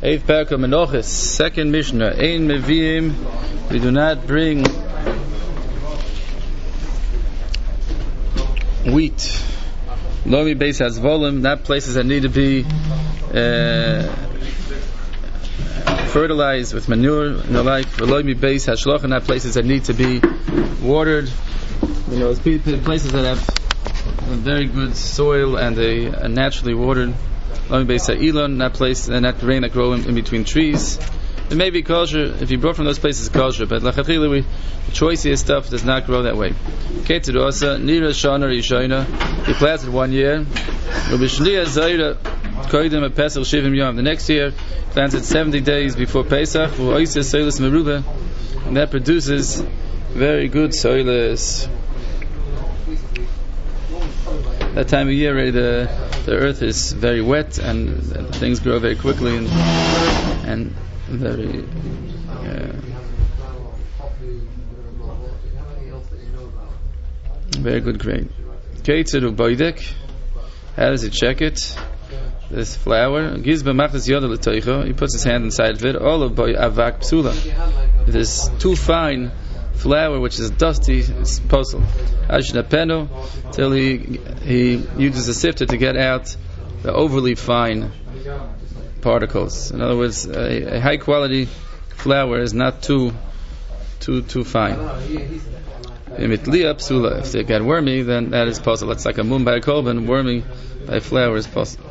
Eighth parak of Menachos, second Mishnah. Ein meviim, we do not bring wheat. Lomi beis hazvolim, not places that need to be fertilized with manure and the like. Lomi beis hashlocha, not places that need to be watered. You know, places that have a very good soil and a naturally watered. Lomi beis ha'ilon, not place and not rain that grow in between trees. It may be kosher if you brought from those places kosher, but lachatchila the choicest stuff does not grow that way. Keterosa nira shana rishona, he planted 1 year. Ubishniya zayra koydem a pesach shivim yom. The next year planted 70 days before Pesach. U'oisa soilis meruba, and that produces very good soilis. That time of year, already the earth is very wet and things grow very quickly and very very good grain. Keitzeru boidek. How does he check it? This flour. Gizba machas yoda l'toicho. He puts his hand inside of it. All of boy avak psula. If it is too fine flour, which is dusty, it's posel. Ashnapeno, till he uses a sifter to get out the overly fine particles. In other words, a high quality flour is not too fine. If they get wormy, then that is possible. It's like a mum by a kolben, wormy by flour is possible.